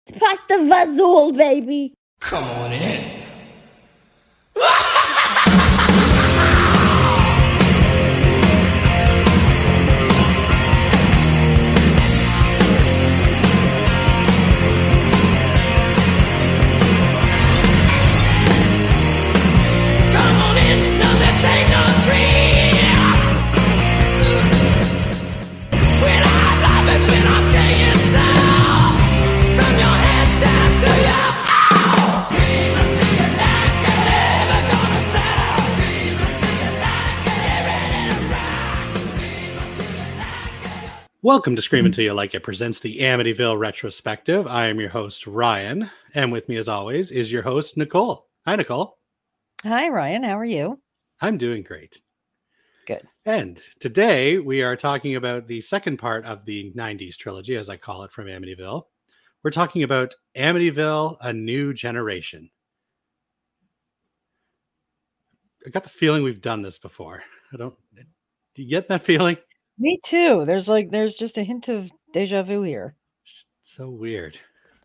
It's pasta Vazul, baby. Come on in. Welcome to Scream Until You Like It presents the Amityville Retrospective. I am your host, Ryan, and with me as always is your host, Nicole. Hi, Nicole. Hi, Ryan. How are you? I'm doing great. Good. And today we are talking about the second part of the 90s trilogy, as I call it, from Amityville. We're talking about Amityville, A New Generation. I got the feeling we've done this before. Do you get that feeling? Me too. There's just a hint of deja vu here. So weird.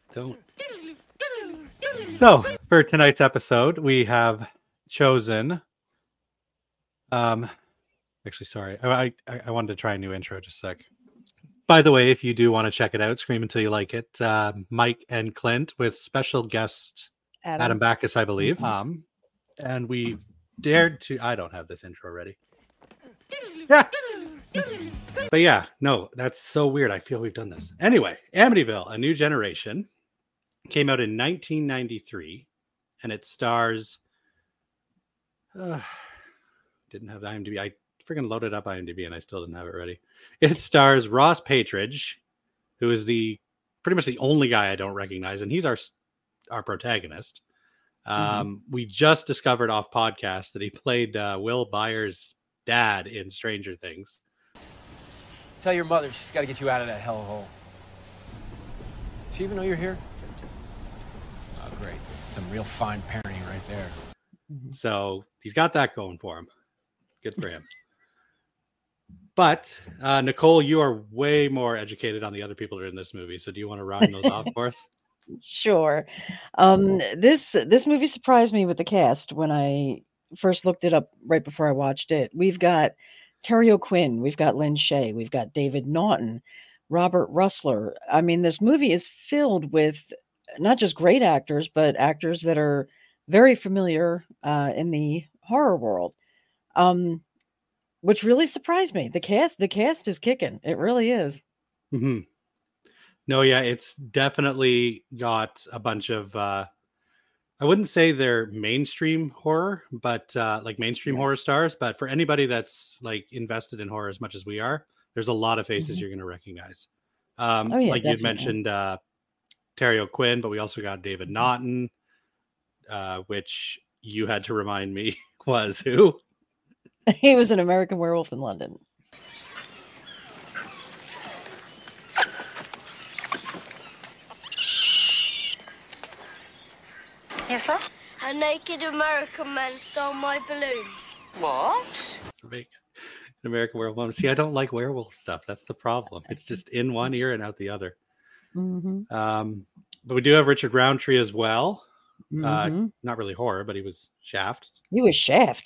So for tonight's episode, we have chosen. Actually, sorry, I wanted to try a new intro just a sec. By the way, if you do want to check it out, Scream Until You Like It. Mike and Clint with special guest Adam Backus, I believe. Mm-hmm. And we dared to. I don't have this intro ready. Yeah. But yeah, no, that's so weird. I feel we've done this. Anyway, Amityville, A New Generation came out in 1993, and it stars... didn't have the IMDb. I freaking loaded up IMDb, and I still didn't have it ready. It stars Ross Patridge, who is pretty much the only guy I don't recognize, and he's our protagonist. We just discovered off podcast that he played Will Byers' dad in Stranger Things. Tell your mother she's got to get you out of that hellhole. Does she even know you're here? Oh, great. Some real fine parenting right there. So he's got that going for him. Good for him. But, Nicole, you are way more educated on the other people that are in this movie. So do you want to round those off for us? Sure. This movie surprised me with the cast when I first looked it up right before I watched it. We've got Terry O'Quinn, we've got Lynn Shay, we've got David Naughton, Robert Russler. I mean, this movie is filled with not just great actors, but actors that are very familiar in the horror world, which really surprised me. The cast is kicking. It really is. Mm-hmm. No, yeah, it's definitely got a bunch of... I wouldn't say they're mainstream horror, but like mainstream horror stars. But for anybody that's like invested in horror as much as we are, there's a lot of faces you're going to recognize. Like you'd mentioned Terry O'Quinn, but we also got David Naughton, which you had to remind me was who? He was an American Werewolf in London. Yes, sir? A naked American man stole my balloons. What? An American Werewolf. See, I don't like werewolf stuff. That's the problem. It's just in one ear and out the other. Mm-hmm. But we do have Richard Roundtree as well. Mm-hmm. Not really horror, but he was Shaft. He was Shaft.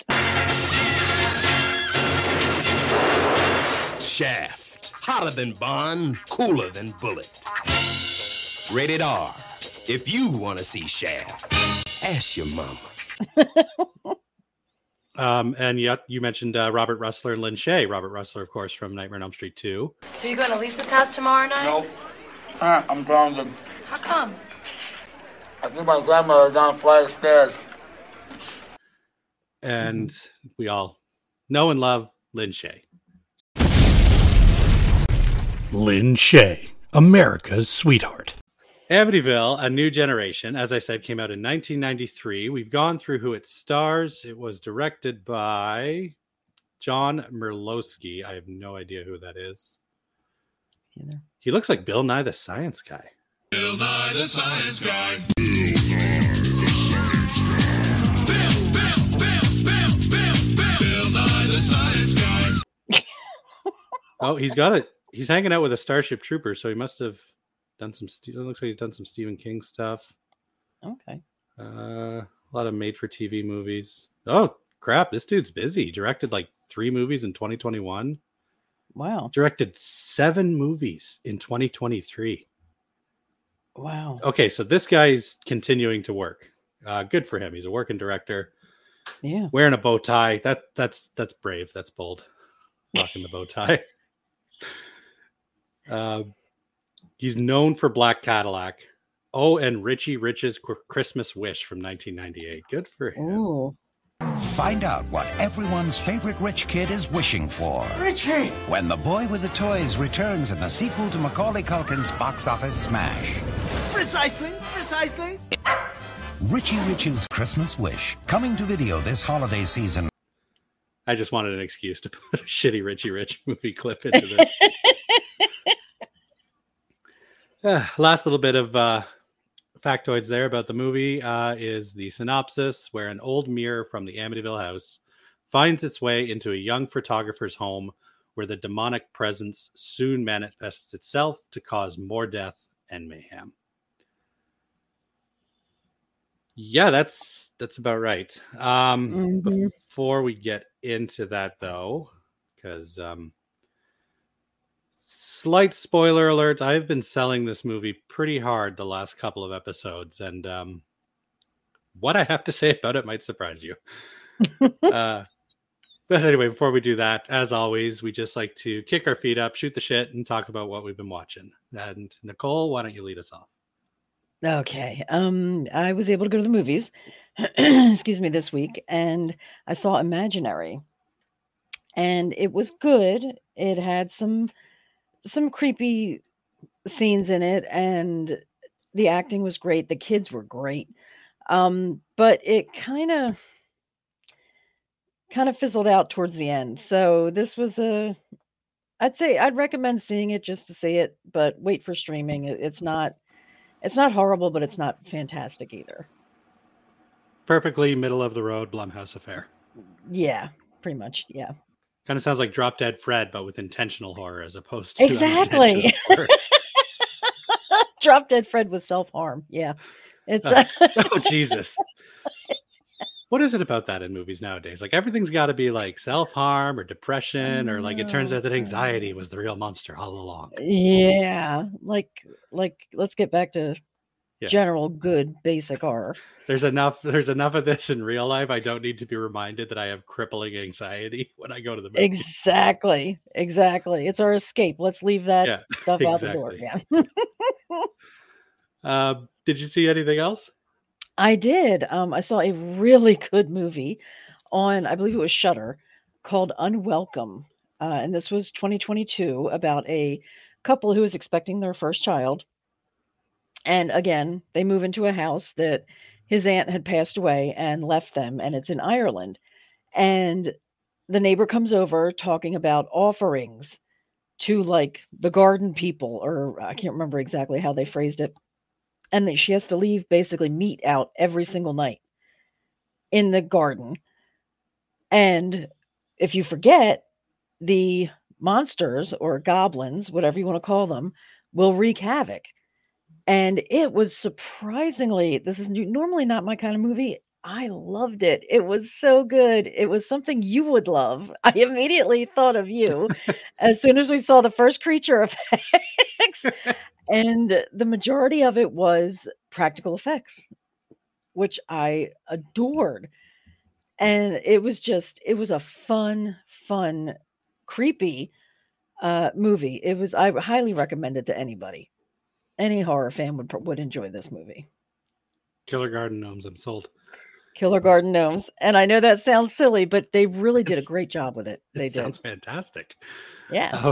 Shaft. Hotter than Bond, cooler than Bullet. Rated R. If you want to see Shaft, ask your mama. And yet you mentioned Robert Russler and Lynn Shay. Robert Russler, of course, from Nightmare on Elm Street 2. So you going to Lisa's house tomorrow night? No. I'm grounded. How come? I think my grandmother down flight of stairs. And we all know and love Lynn Shay. Lynn Shay, America's sweetheart. Amityville, A New Generation, as I said, came out in 1993. We've gone through who it stars. It was directed by John Merlowski. I have no idea who that is. Either. He looks like Bill Nye the Science Guy. Bill Nye the Science Guy. Bill Nye the Science Guy. Oh, he's got it. He's hanging out with a Starship Trooper, so he must have It looks like he's done some Stephen King stuff. Okay. A lot of made-for-TV movies. Oh crap! This dude's busy. He directed like 3 movies in 2021. Wow. Directed 7 movies in 2023. Wow. Okay, so this guy's continuing to work. Good for him. He's a working director. Yeah. Wearing a bow tie. That's brave. That's bold. Rocking the bow tie. He's known for Black Cadillac. Oh, and Richie Rich's Christmas Wish from 1998. Good for him. Ooh. Find out what everyone's favorite rich kid is wishing for. Richie! When The Boy with the Toys returns in the sequel to Macaulay Culkin's box office smash. Precisely. Richie Rich's Christmas Wish, coming to video this holiday season. I just wanted an excuse to put a shitty Richie Rich movie clip into this. Last little bit of factoids there about the movie is the synopsis, where an old mirror from the Amityville house finds its way into a young photographer's home, where the demonic presence soon manifests itself to cause more death and mayhem. Yeah, that's about right. Before we get into that, though, because slight spoiler alert, I've been selling this movie pretty hard the last couple of episodes, and what I have to say about it might surprise you. But anyway, before we do that, as always, we just like to kick our feet up, shoot the shit, and talk about what we've been watching. And Nicole, why don't you lead us off? Okay. I was able to go to the movies, excuse me, this week, and I saw Imaginary, and it was good. It had some creepy scenes in it, and the acting was great. The kids were great, but it kind of fizzled out towards the end. So this was I'd say I'd recommend seeing it just to see it, but wait for streaming. It's not horrible, but it's not fantastic either. Perfectly middle of the road Blumhouse affair. Yeah, pretty much. Yeah. Kind of sounds like Drop Dead Fred, but with intentional horror as opposed to exactly. Drop Dead Fred with self-harm. Yeah. It's oh Jesus. What is it about that in movies nowadays? Like everything's got to be like self-harm or depression, or like it turns out that anxiety was the real monster all along. Yeah, like let's get back to general good basic horror. There's enough of this in real life. I don't need to be reminded that I have crippling anxiety when I go to the movie. Exactly. It's our escape. Let's leave that stuff out the door. Yeah. Did you see anything else? I did. I saw a really good movie on, I believe it was Shudder, called Unwelcome. And this was 2022, about a couple who was expecting their first child. And again, they move into a house that his aunt had passed away and left them, and it's in Ireland. And the neighbor comes over talking about offerings to like the garden people, or I can't remember exactly how they phrased it. And she has to leave basically meat out every single night in the garden. And if you forget, the monsters or goblins, whatever you want to call them, will wreak havoc. And it was surprisingly, this is normally not my kind of movie. I loved it. It was so good. It was something you would love. I immediately thought of you as soon as we saw the first creature effects. And the majority of it was practical effects, which I adored. And it was a fun, creepy movie. I highly recommend it to anybody. Any horror fan would enjoy this movie. Killer Garden Gnomes, I'm sold. Killer Garden Gnomes. And I know that sounds silly, but they really did a great job with it. It sounds fantastic. Yeah.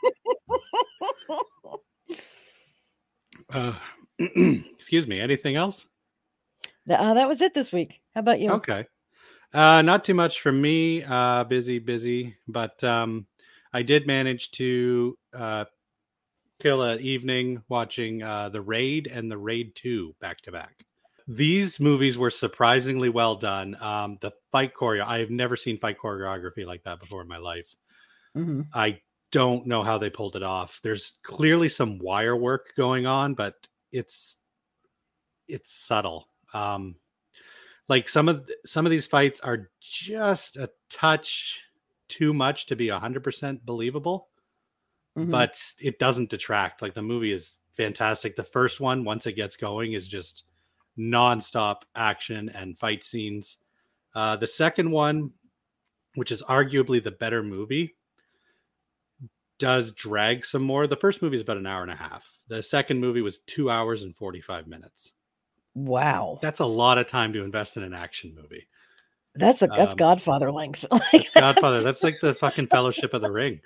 Excuse me. Anything else? That was it this week. How about you? Okay. Not too much from me. Busy. But I did manage to kill an evening watching The Raid and The Raid 2 back to back. These movies were surprisingly well done. The fight choreo, I have never seen fight choreography like that before in my life. Mm-hmm. I don't know how they pulled it off. There's clearly some wire work going on, but it's subtle. Like some of these fights are just a touch too much to be 100% believable, but it doesn't detract. Like the movie is fantastic. The first one, once it gets going, is just nonstop action and fight scenes. The second one, which is arguably the better movie, does drag some more. The first movie is about an hour and a half. The second movie was 2 hours and 45 minutes. Wow. That's a lot of time to invest in an action movie. That's Godfather length. That's Godfather. That's like the fucking Fellowship of the Ring.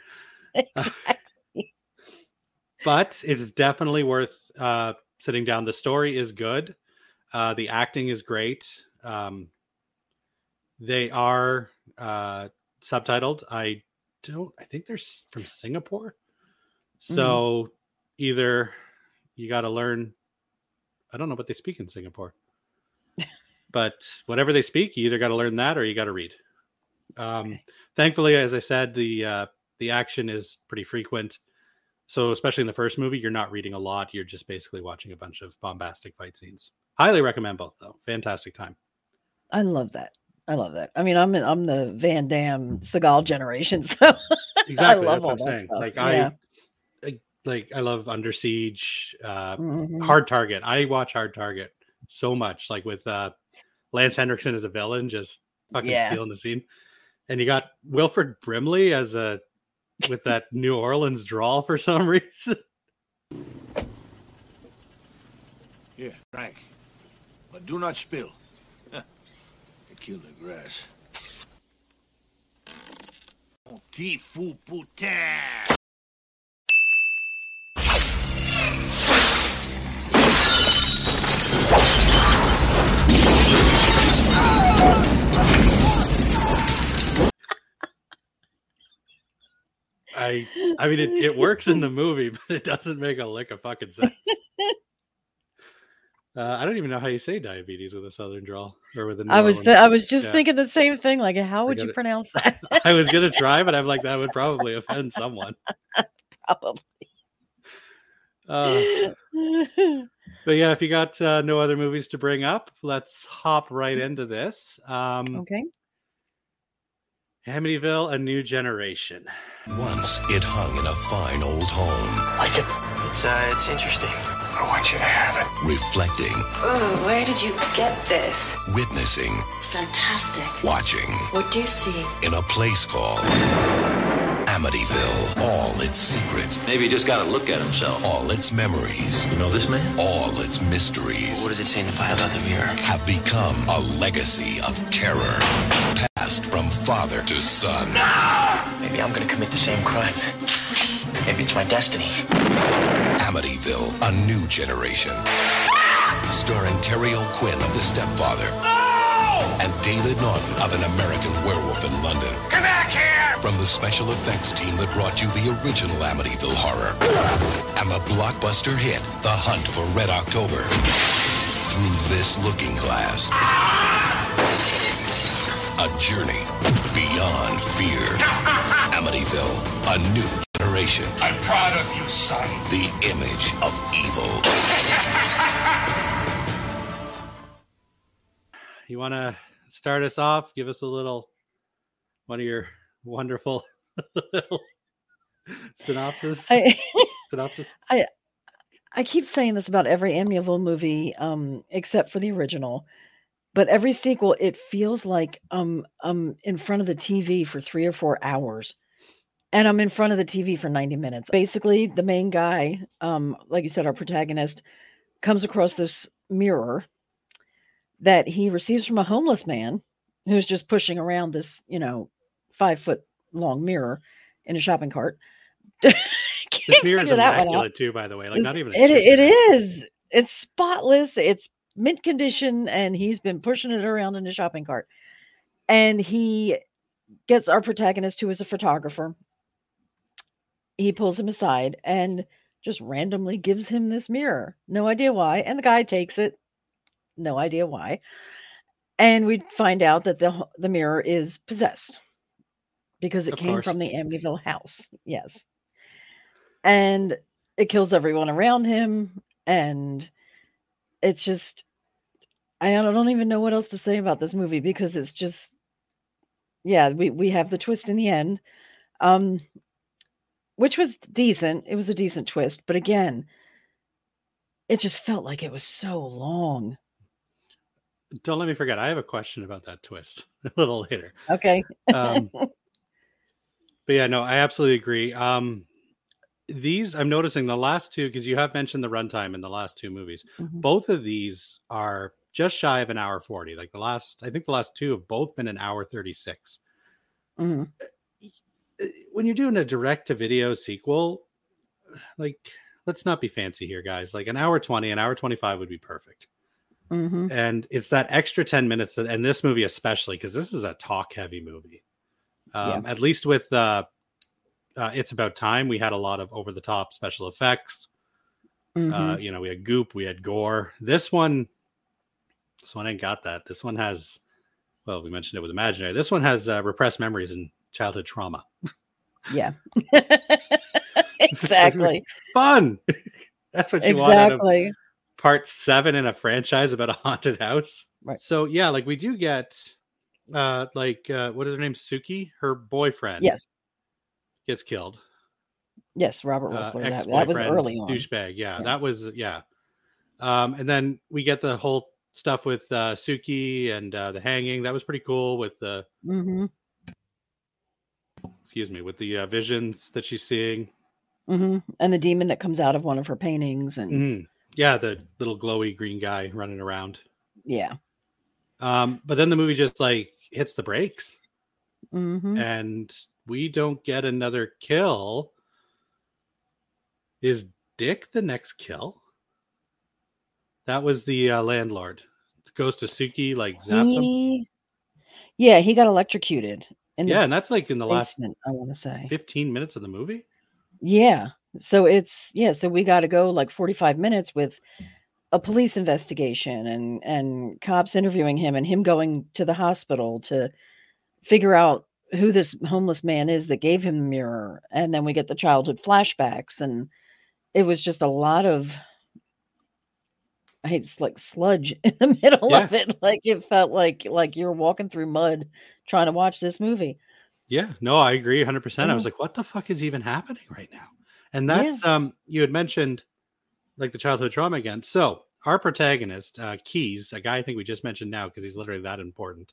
But it's definitely worth sitting down. The story is good. The acting is great. They are subtitled. I think they're from Singapore. So either you got to learn, I don't know what they speak in Singapore, but whatever they speak, you either got to learn that or you got to read. Thankfully, as I said, the action is pretty frequent. So especially in the first movie, you're not reading a lot. You're just basically watching a bunch of bombastic fight scenes. Highly recommend both, though. Fantastic time. I love that. I mean, I'm the Van Damme Seagal generation, so exactly. I love that's what I'm saying. stuff. Like I love Under Siege, Hard Target. I watch Hard Target so much, like with Lance Henriksen as a villain, just fucking stealing the scene. And you got Wilford Brimley with that New Orleans drawl for some reason. Here, drink. But do not spill. It kill the grass. Petit fou putain. I mean, it works in the movie, but it doesn't make a lick of fucking sense. I don't even know how you say diabetes with a Southern drawl or with a New Orleans. I was just thinking the same thing. Like, how would you pronounce that? I was gonna try, but I'm like, that would probably offend someone. Probably. But yeah, if you got no other movies to bring up, let's hop right into this. Okay. Amityville: A New Generation. Once it hung in a fine old home. Like it? It's interesting. I want you to have it. Reflecting. Oh, where did you get this? Witnessing. It's fantastic. Watching. What do you see? In a place called Amityville. All its secrets. Maybe he just got to look at himself. All its memories. You know this man? All its mysteries. What does it say in the file about the mirror? Have become a legacy of terror. Passed from father to son. No! Maybe I'm going to commit the same crime. Maybe it's my destiny. Amityville: A New Generation. Starring Terry O'Quinn of The Stepfather. No! And David Naughton of An American Werewolf in London. Come back here! From the special effects team that brought you the original Amityville horror. And the blockbuster hit, The Hunt for Red October. Through this looking glass. A journey beyond fear. Amityville: A New Generation. I'm proud of you, son. The image of evil. You want to start us off? Give us one of your wonderful little synopsis. I Synopsis. keep saying this about every Amityville movie, except for the original. But every sequel, it feels like I'm in front of the TV for 3 or 4 hours. And I'm in front of the TV for 90 minutes. Basically, the main guy, like you said, our protagonist, comes across this mirror that he receives from a homeless man who's just pushing around this, 5-foot long mirror in a shopping cart. This mirror is immaculate too, by the way. Like, not even it is. It's spotless. It's mint condition, and he's been pushing it around in a shopping cart. And he gets our protagonist, who is a photographer. He pulls him aside and just randomly gives him this mirror. No idea why. And the guy takes it. No idea why. And we find out that the mirror is possessed because it came from the Amityville house. Yes. and it kills everyone around him, and it's just I don't even know what else to say about this movie because it's just we have the twist in the end, which was decent. It was a decent twist, but again, it just felt like it was so long. Don't let me forget. I have a question about that twist a little later. Okay. But yeah, no, I absolutely agree. These I'm noticing the last two, because you have mentioned the runtime in the last two movies. Mhm. Both of these are just shy of an hour 40. Like I think the last two have both been an hour 36. Mhm. When you're doing a direct to video sequel, like, let's not be fancy here, guys. Like an hour 20, an hour 25 would be perfect. Mhm. And it's that extra 10 minutes that, and this movie especially, because this is a talk heavy movie. At least with It's About Time, we had a lot of over the top special effects. Mhm. You know, we had goop, we had gore. This one ain't got that. This one has, well, we mentioned it with Imaginary. This one has repressed memories and childhood trauma. Yeah. Exactly. Fun. That's what you want out of Exactly. part 7 in a franchise about a haunted house. Right. So yeah, like we do get what is her name? Suki, her boyfriend. Yes. Gets killed. Yes, Robert Whistler. That was Ex-boyfriend, early on. douchebag. Yeah, that was and then we get the whole stuff with Suki and the hanging. That was pretty cool with the Mhm. with the visions that she's seeing. Mhm. And the demon that comes out of one of her paintings and Mhm. Yeah, the little glowy green guy running around. yeah. But then the movie just like hits the brakes. Mhm. And we don't get another kill. Is Dick the next kill? That was the landlord. Goes to Suki, like zaps him. Yeah, he got electrocuted. And that's like in the last basement, I want to say 15 minutes of the movie. Yeah. So so we got to go like 45 minutes with a police investigation and cops interviewing him and him going to the hospital to figure out who this homeless man is that gave him the mirror. And then we get the childhood flashbacks, and it was just a lot of, I hate it's like sludge in the middle of it. Like it felt like you're walking through mud trying to watch this movie. Yeah, no, I agree 100%. I was like, what the fuck is even happening right now? And that's you had mentioned like the childhood trauma again. So our protagonist, Keys, a guy I think we just mentioned now because he's literally that important.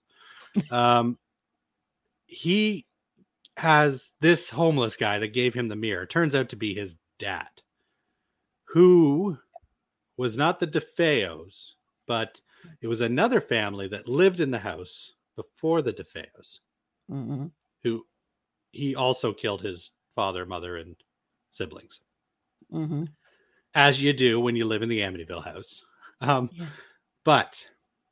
He has this homeless guy that gave him the mirror. Turns out to be his dad, who was not the DeFeos, but it was another family that lived in the house before the DeFeos, who he also killed his father, mother, and siblings. As you do when you live in the Amityville house. But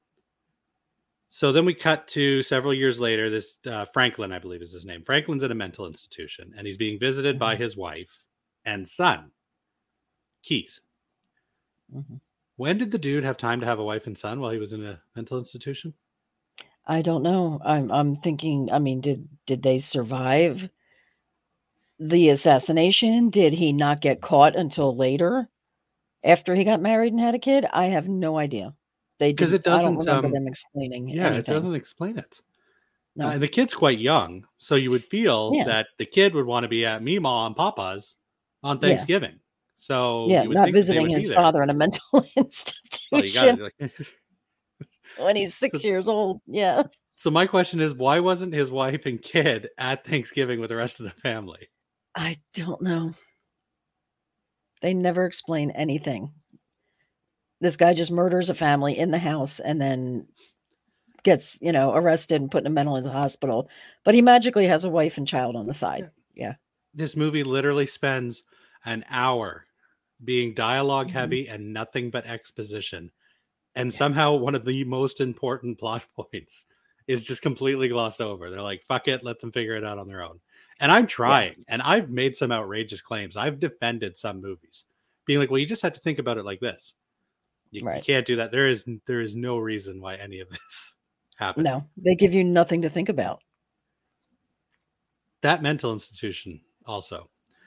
so then we cut to several years later. This Franklin, I believe is his name. Franklin's in a mental institution, and he's being visited by his wife and son, Keys. When did the dude have time to have a wife and son while he was in a mental institution? I don't know. I'm thinking, I mean, did they survive the assassination? Did he not get caught until later after he got married and had a kid? I have no idea. Because it doesn't. I don't remember them explaining. Yeah, anything. It doesn't explain it. No. And the kid's quite young, so you would feel that the kid would want to be at Meemaw and Papa's on Thanksgiving. So yeah, you would not think that they visiting would be his there. father in a mental institution Well, you got it. when he's 6 years old. Yeah. So my question is, why wasn't his wife and kid at Thanksgiving with the rest of the family? I don't know. They never explain anything. This guy just murders a family in the house and then gets, arrested and put in a mental hospital. But he magically has a wife and child on the side. Yeah. This movie literally spends an hour being dialogue heavy and nothing but exposition. And somehow one of the most important plot points is just completely glossed over. They're like, fuck it, let them figure it out on their own. And I'm trying, and I've made some outrageous claims. I've defended some movies, being like, well, you just have to think about it like this. You can't do that. There is no reason why any of this happens. No, they give you nothing to think about. That mental institution also.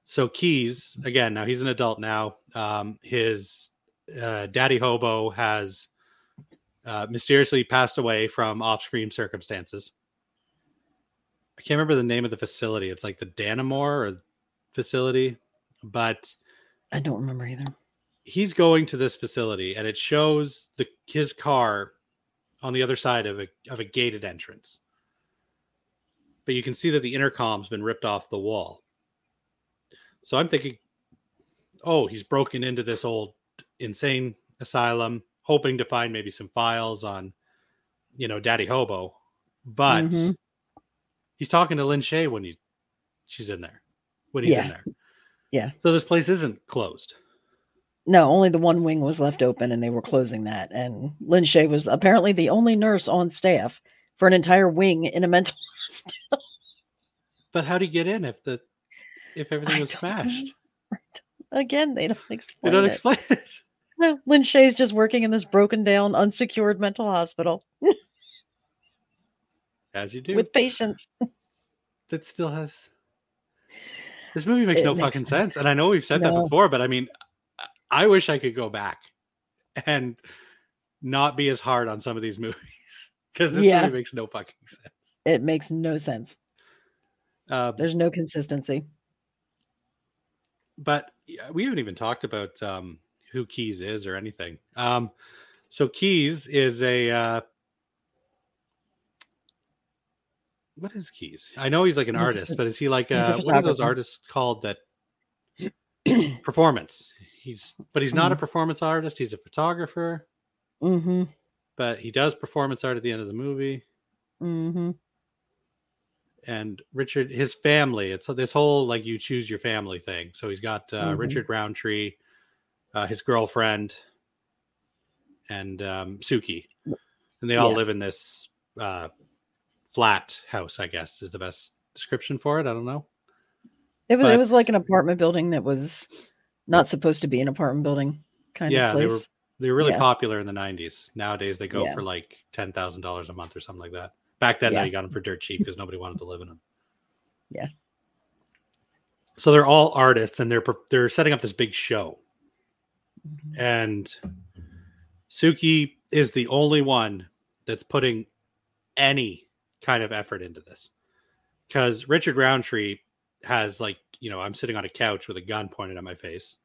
So Keys, again, now he's an adult now. His daddy hobo has mysteriously passed away from off-screen circumstances. I can't remember the name of the facility. It's like the Dannemore facility, but I don't remember either. He's going to this facility, and it shows his car on the other side of a gated entrance. But you can see that the intercom's been ripped off the wall. So I'm thinking, oh, he's broken into this old insane asylum, hoping to find maybe some files on, Daddy Hobo. But he's talking to Lin Shaye when she's in there, when he's in there. Yeah. So this place isn't closed. No, only the one wing was left open, and they were closing that. And Lin Shaye was apparently the only nurse on staff for an entire wing in a mental hospital. But how'd he get in if everything was smashed? Again, they don't explain it. They don't explain it. No, Lin Shaye's just working in this broken down, unsecured mental hospital. As you do. With patients. That still has... This movie makes no fucking sense. And I know we've said that before, but I mean, I wish I could go back and not be as hard on some of these movies. Because this movie makes no fucking sense. It makes no sense. There's no consistency. But we haven't even talked about who Keys is or anything. So Keys is a... what is Keys? I know he's like an artist, but is he like what are those artists called that... performance? He's not a performance artist. He's a photographer. Mm-hmm. But he does performance art at the end of the movie. Mm-hmm. And Richard, his family, it's this whole like you choose your family thing. So he's got Richard Roundtree, his girlfriend, and Suki, and they all live in this flat house. I guess is the best description for it. I don't know. It was like an apartment building that was not supposed to be an apartment building kind of place. They were really popular in the 90s. Nowadays they go for like $10,000 a month or something like that. Back then, you got them for dirt cheap because nobody wanted to live in them. Yeah. So they're all artists, and they're setting up this big show. Mm-hmm. And Suki is the only one that's putting any kind of effort into this. Because Richard Roundtree has I'm sitting on a couch with a gun pointed at my face.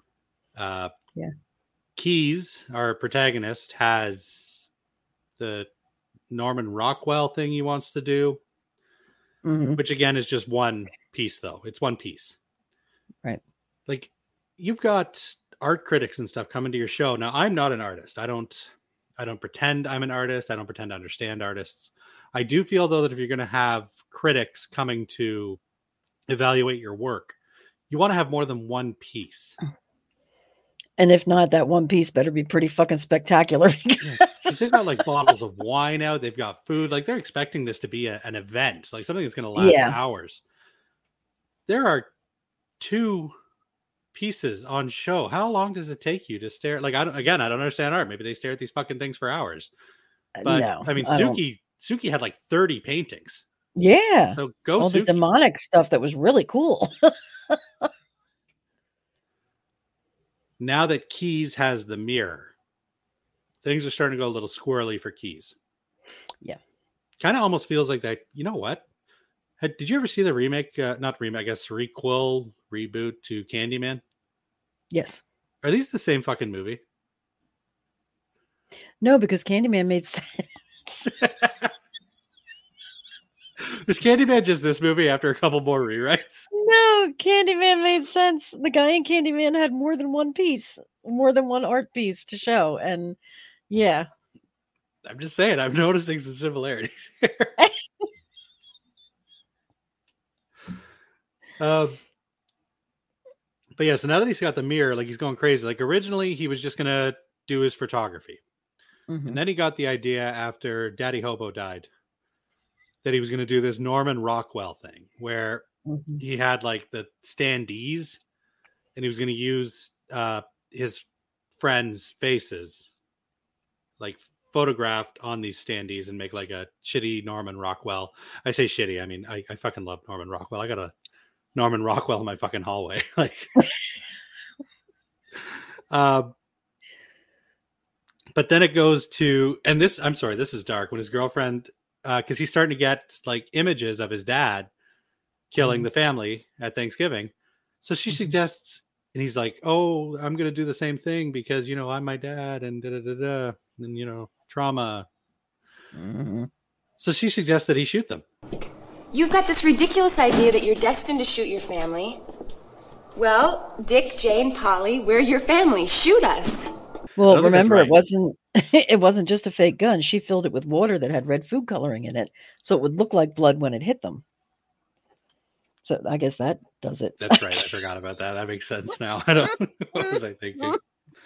Keys, our protagonist, has the Norman Rockwell thing he wants to do, which again is just one piece, though. It's one piece. Right. Like, you've got art critics and stuff coming to your show. Now, I'm not an artist. I don't pretend I'm an artist. I don't pretend to understand artists. I do feel, though, that if you're going to have critics coming to evaluate your work, you want to have more than one piece. And if not, that one piece better be pretty fucking spectacular. Because they've got like bottles of wine out. They've got food. Like, they're expecting this to be an event, like something that's going to last hours. There are 2 pieces on show. How long does it take you to stare? Like, I don't understand art. Maybe they stare at these fucking things for hours. But no, I mean, Suki had like 30 paintings. Yeah. So go all Suki. The demonic stuff that was really cool. Now that Keys has the mirror, things are starting to go a little squirrely for Keys. Yeah. Kind of almost feels like that. You know what? Did you ever see the remake? Not remake, I guess reboot to Candyman? Yes. Are these the same fucking movie? No, because Candyman made sense. Is Candyman just this movie after a couple more rewrites? No, Candyman made sense. The guy in Candyman had more than one piece, more than one art piece to show. And yeah. I'm just saying, I'm noticing some similarities here. But yeah, so now that he's got the mirror, like he's going crazy. Like originally he was just going to do his photography. Mm-hmm. And then he got the idea after Daddy Hobo died that he was going to do this Norman Rockwell thing where he had like the standees and he was going to use his friends' faces like photographed on these standees and make like a shitty Norman Rockwell. I say shitty. I mean, I fucking love Norman Rockwell. I Norman Rockwell in my fucking hallway. Like, but then it goes to, and this, I'm sorry, this is dark, when his girlfriend, because he's starting to get like images of his dad killing the family at Thanksgiving. So she suggests, and he's like, oh, I'm going to do the same thing because, you know, I'm my dad and and, you know, trauma. So she suggests that he shoot them. You've got this ridiculous idea that you're destined to shoot your family. Well, Dick, Jane, Polly, we're your family. Shoot us. Well, remember, right. It wasn't just a fake gun. She filled it with water that had red food coloring in it, so it would look like blood when it hit them. So I guess that does it. That's right. I forgot about that. That makes sense now. I don't. What was I thinking?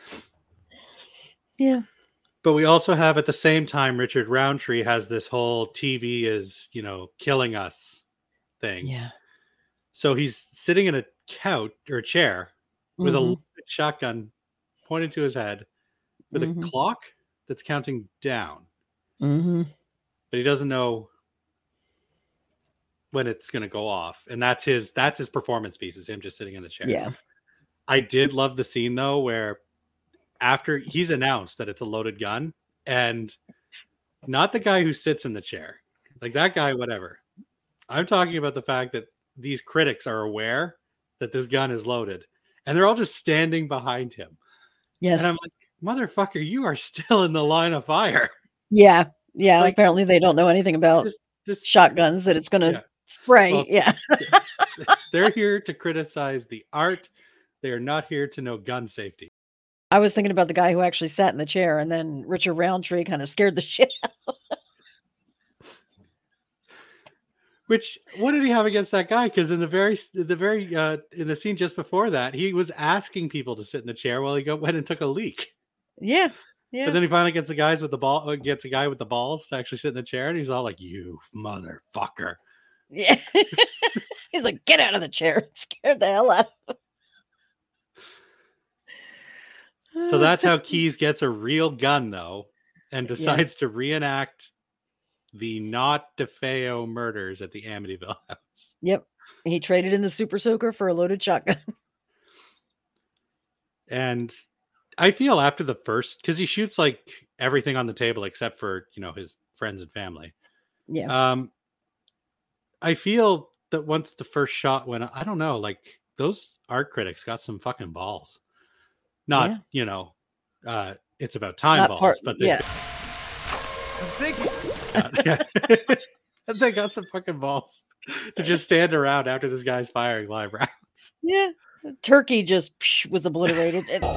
Yeah. But we also have, at the same time, Richard Roundtree has this whole TV is, you know, killing us thing. Yeah. So he's sitting in a couch or a chair with a shotgun pointed to his head with a clock that's counting down. But he doesn't know when it's going to go off. And that's his performance piece, is him just sitting in the chair. Yeah. I did love the scene, though, where after he's announced that it's a loaded gun, and not the guy who sits in the chair, like that guy, whatever. I'm talking about the fact that these critics are aware that this gun is loaded, and they're all just standing behind him. Yes. And I'm like, motherfucker, you are still in the line of fire. Yeah. Yeah. Like, apparently they don't know anything about this shotguns, that it's going to spray. Well, yeah. They're here to criticize the art. They are not here to know gun safety. I was thinking about the guy who actually sat in the chair, and then Richard Roundtree kind of scared the shit out. Which, what did he have against that guy? Because in the scene just before that, he was asking people to sit in the chair while he went and took a leak. Yeah, yeah. But then he finally gets a guy with the balls to actually sit in the chair, and he's all like, "You motherfucker!" Yeah, he's like, "Get out of the chair!" Scared the hell out of him. So that's how Keyes gets a real gun, though, and decides to reenact the not DeFeo murders at the Amityville house. Yep. He traded in the Super Soaker for a loaded shotgun. And I feel after the first, because he shoots like everything on the table except for, you know, his friends and family. Yeah. I feel that once the first shot went, I don't know, like those art critics got some fucking balls. Not, you know, it's about time not balls, but they, I'm sinking. They got some fucking balls to just stand around after this guy's firing live rounds. Yeah, the turkey just was obliterated. That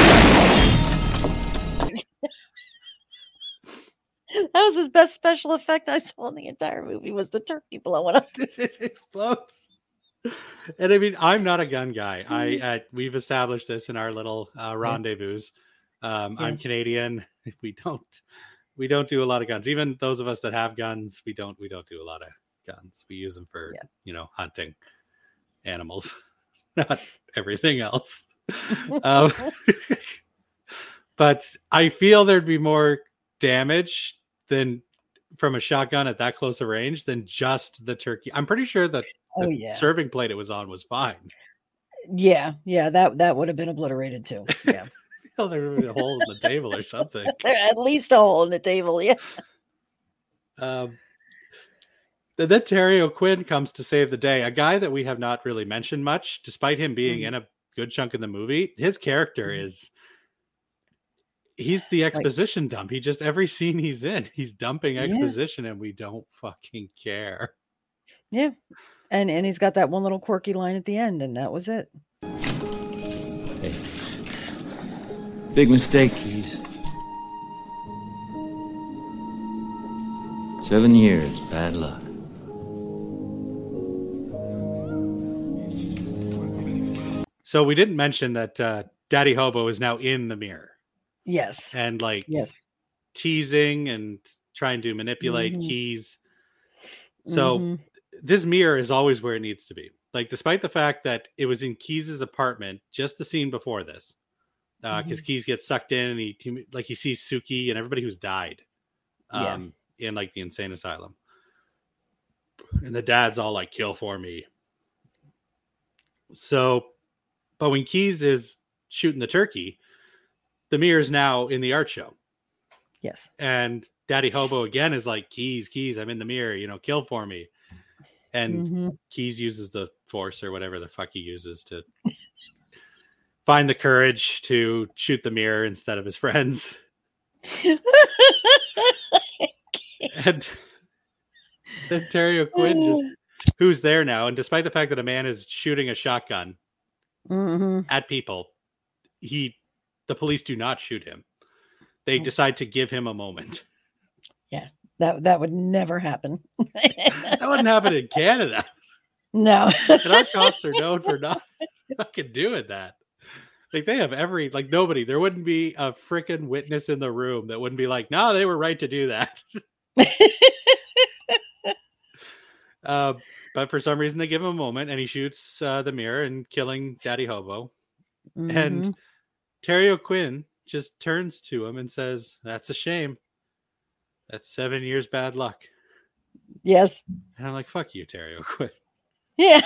was his best special effect I saw in the entire movie, was the turkey blowing up. It explodes. And I mean, I'm not a gun guy. We've established this in our little rendezvous. I'm Canadian. We don't do a lot of guns. Even those of us that have guns, we don't do a lot of guns. We use them for you know, hunting animals, not everything else. But I feel there'd be more damage than from a shotgun at that close a range than just the turkey. I'm pretty sure that the serving plate it was on was fine. Yeah, that would have been obliterated too. Yeah. Well, there would be a hole in the table or something. At least a hole in the table, yeah. Then Terry O'Quinn comes to save the day. A guy that we have not really mentioned much, despite him being in a good chunk of the movie. His character he's the exposition dump. He just, every scene he's in, he's dumping exposition and we don't fucking care. Yeah. And he's got that one little quirky line at the end, and that was it. Hey. Big mistake, Keyes. 7 years, bad luck. So we didn't mention that Daddy Hobo is now in the mirror. Yes. And teasing and trying to manipulate Keyes. So this mirror is always where it needs to be. Like, despite the fact that it was in Keyes' apartment, just the scene before this, because Keyes gets sucked in and he sees Suki and everybody who's died in like the insane asylum. And the dad's all like, kill for me. So, but when Keys is shooting the turkey, the mirror is now in the art show. Yes. And Daddy Hobo again is like, Keys, I'm in the mirror, kill for me. And Keys uses the force or whatever the fuck he uses to find the courage to shoot the mirror instead of his friends. And then Terry O'Quinn just, who's there now, and despite the fact that a man is shooting a shotgun at people, the police do not shoot him. They decide to give him a moment. Yeah, that would never happen. That wouldn't happen in Canada. No. And our cops are known for not fucking doing that. Like, they have nobody. There wouldn't be a freaking witness in the room that wouldn't be like, no, they were right to do that. But for some reason, they give him a moment, and he shoots the mirror and killing Daddy Hobo. And Terry O'Quinn just turns to him and says, "That's a shame. That's 7 years bad luck." Yes. And I'm like, fuck you, Terry O'Quinn. Yeah.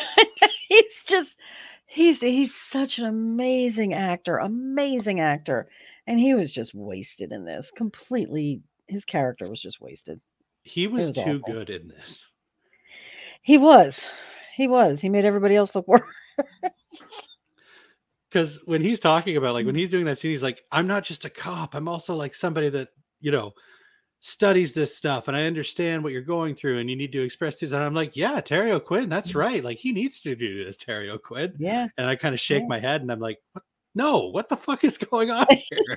He's such an amazing actor. And he was just wasted in this. Completely, his character was just wasted. He was too awful. good in this. He was. He made everybody else look worse. Because when he's talking about, like, when he's doing that scene, he's like, I'm not just a cop. I'm also like somebody that, studies this stuff, and I understand what you're going through, and you need to express this. And I'm like, yeah, Terry O'Quinn, that's right. Like, he needs to do this, Terry O'Quinn. Yeah. And I kind of shake my head, and I'm like, what the fuck is going on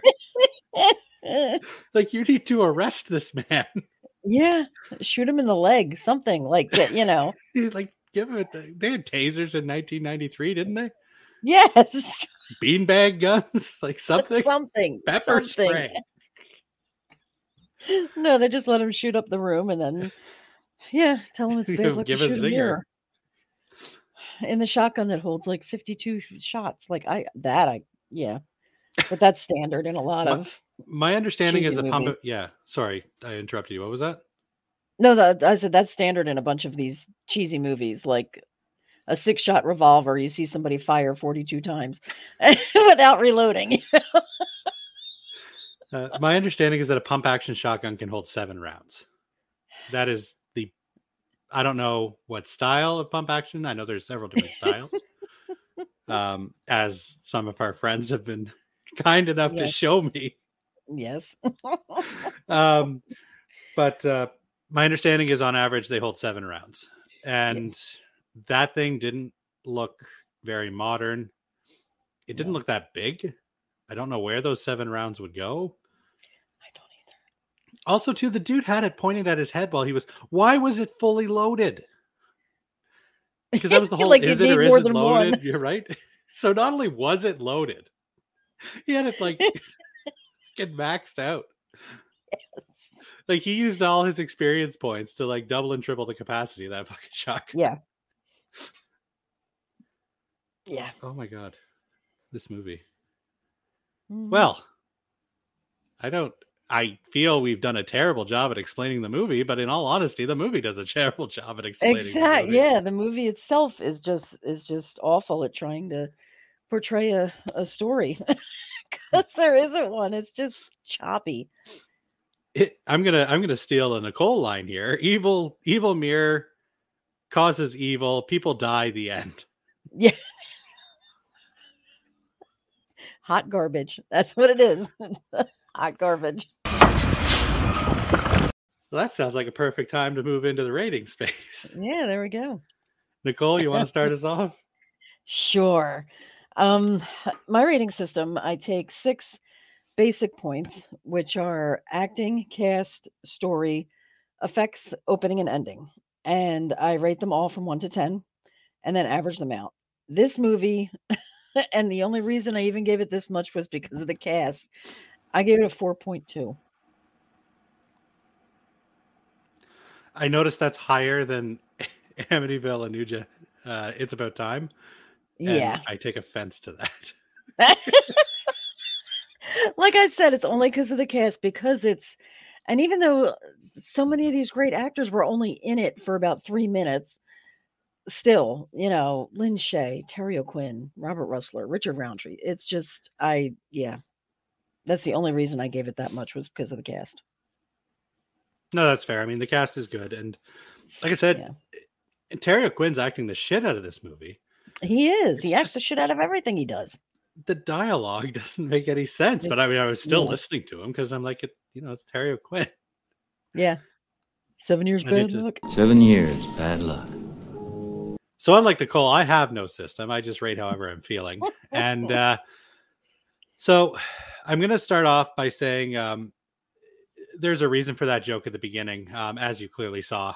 here? Like, you need to arrest this man. Yeah, shoot him in the leg, something like that, Like, give him they had tasers in 1993, didn't they? Yes. Beanbag guns, like something. Pepper something. spray. No, they just let him shoot up the room, and then, tell him it's bad luck to shoot a mirror. In the shotgun that holds like 52 shots. Like, but that's standard in a lot of. My understanding is a movies. pump. Yeah, sorry, I interrupted you. What was that? No, I said that's standard in a bunch of these cheesy movies, like a 6-shot revolver. You see somebody fire 42 times without reloading. My understanding is that a pump action shotgun can hold 7 rounds. That is I don't know what style of pump action. I know there's several different styles. As some of our friends have been kind enough to show me. Yes. But my understanding is on average they hold 7 rounds. And that thing didn't look very modern. It didn't look that big. I don't know where those 7 rounds would go. I don't either. Also, too, the dude had it pointed at his head while he was. Why was it fully loaded? Because that was the whole. Like, is it or is it loaded? One. You're right. So not only was it loaded, he had it like get maxed out. Yes. Like, he used all his experience points to like double and triple the capacity of that fucking shotgun. Yeah. Yeah. Oh my god, this movie. Mm-hmm. Well, I feel we've done a terrible job at explaining the movie, but in all honesty, the movie does a terrible job at explaining the movie. Yeah, the movie itself is just awful at trying to portray a story. Because there isn't one. It's just choppy. I'm gonna steal a Nicole line here. Evil mirror causes evil. People die. The end. Yeah. Hot garbage. That's what it is. Hot garbage. Well, that sounds like a perfect time to move into the rating space. Yeah, there we go. Nicole, you want to start us off? Sure. My rating system, I take 6 basic points, which are acting, cast, story, effects, opening, and ending. And I rate them all from 1 to 10 and then average them out. This movie, and the only reason I even gave it this much was because of the cast, I gave it a 4.2. I noticed that's higher than Amityville and Nuja. It's About Time. Yeah. I take offense to that. Like I said, it's only because of the cast, and even though so many of these great actors were only in it for about 3 minutes, still, Lynn Shay, Terry O'Quinn, Robert Russler, Richard Roundtree. It's just, that's the only reason I gave it that much was because of the cast. No, that's fair. I mean, the cast is good. And like I said, Terry O'Quinn's acting the shit out of this movie. He is. He acts the shit out of everything he does. The dialogue doesn't make any sense. But I mean, I was still listening to him because I'm like, it's Terry O'Quinn. Yeah. 7 years bad luck. 7 years bad luck. So unlike Nicole, I have no system. I just rate however I'm feeling. And so I'm going to start off by saying there's a reason for that joke at the beginning, as you clearly saw.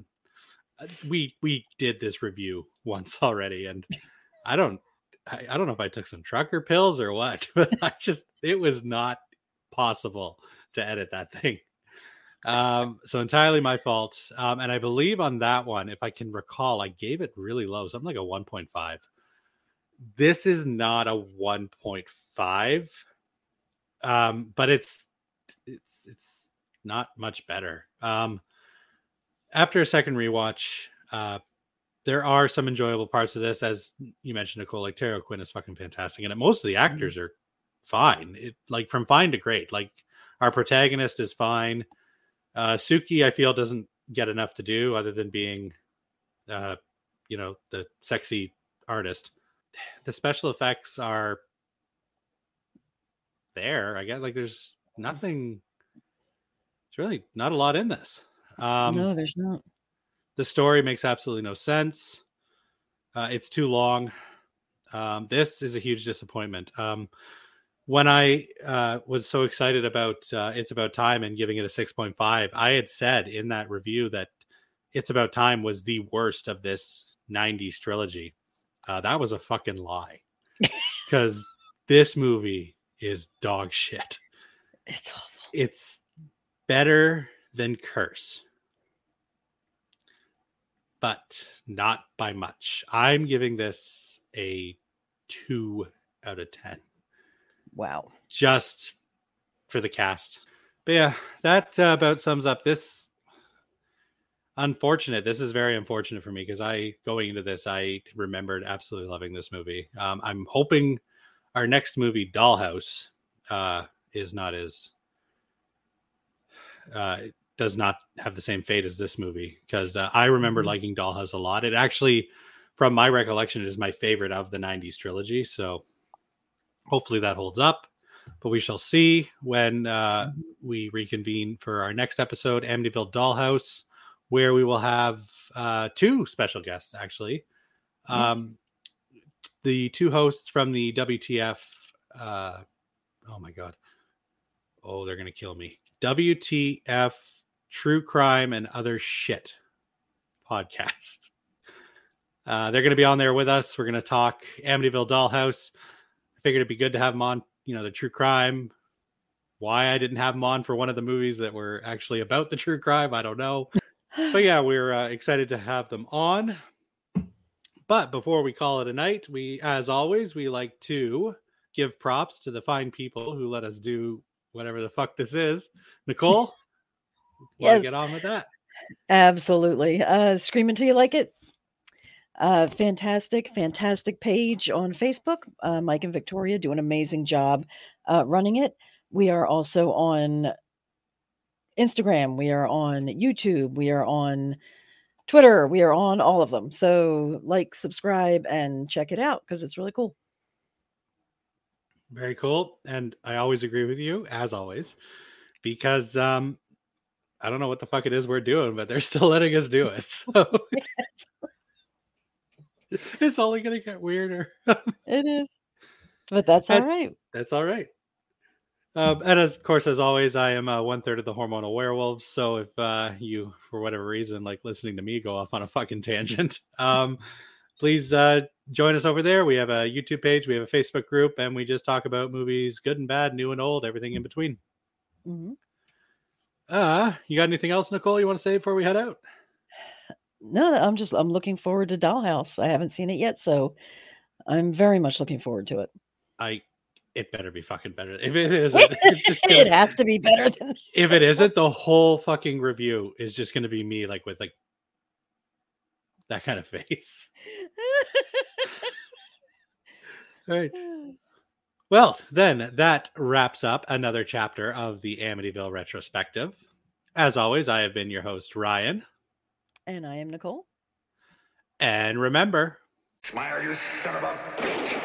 We did this review once already, and I don't know if I took some trucker pills or what, but it was not possible to edit that thing. So entirely my fault. And I believe on that one, if I can recall, I gave it really low, something like a 1.5. This is not a 1.5, but it's not much better. After a second rewatch, there are some enjoyable parts of this, as you mentioned, Nicole. Like Terry O'Quinn is fucking fantastic, and most of the actors are fine. Like from fine to great. Like our protagonist is fine. Suki, I feel, doesn't get enough to do other than being, the sexy artist. The special effects are there. I guess there's nothing. There's really not a lot in this. No, there's not. The story makes absolutely no sense. It's too long. This is a huge disappointment. When I was so excited about It's About Time and giving it a 6.5, I had said in that review that It's About Time was the worst of this 90s trilogy. That was a fucking lie. Because this movie is dog shit. It's awful. It's better than Curse, but not by much. I'm giving this a 2 out of 10. Wow. Just for the cast. But yeah, that about sums up this. This is very unfortunate for me because going into this, I remembered absolutely loving this movie. I'm hoping our next movie, Dollhouse, is not as does not have the same fate as this movie, because I remember liking Dollhouse a lot. It actually, from my recollection, is my favorite of the 90s trilogy. So hopefully that holds up, but we shall see when we reconvene for our next episode, Amityville Dollhouse, where we will have 2 special guests, actually. The 2 hosts from the WTF. Oh my God. Oh, they're going to kill me. WTF True Crime and Other Shit podcast. They're going to be on there with us. We're going to talk Amityville Dollhouse. I figured it'd be good to have them on, the true crime. Why I didn't have them on for one of the movies that were actually about the true crime, I don't know. But yeah, we're excited to have them on. But before we call it a night, as always, we like to give props to the fine people who let us do whatever the fuck this is. Nicole, want to get on with that? Absolutely. Screaming Till You Like It. Fantastic page on Facebook. Mike and Victoria do an amazing job running it. We are also on Instagram. We are on YouTube. We are on Twitter. We are on all of them. So subscribe, and check it out because it's really cool. Very cool. And I always agree with you, as always, because I don't know what the fuck it is we're doing, but they're still letting us do it. So it's only going to get weirder. It is. But that's all right. That's all right. And of course, as always, I am 1/3 of the hormonal werewolves. So if you, for whatever reason, like listening to me go off on a fucking tangent, please join us over there. We have a YouTube page, we have a Facebook group, and we just talk about movies, good and bad, new and old, everything in between. Mm-hmm. You got anything else, Nicole, you want to say before we head out? No, I'm looking forward to Dollhouse. I haven't seen it yet, so I'm very much looking forward to it. It better be fucking better. If it isn't, it's just it has to be better than. If it isn't, the whole fucking review is just going to be me with that kind of face. All right. Well, then that wraps up another chapter of the Amityville retrospective. As always, I have been your host, Ryan. And I am Nicole. And remember, Smile, you son of a bitch.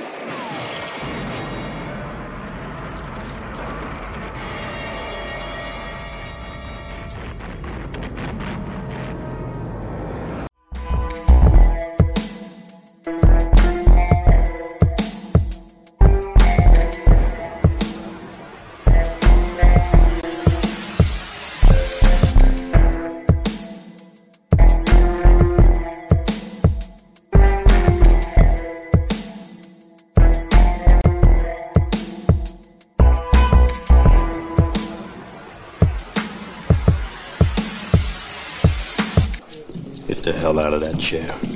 Get the hell out of that chair.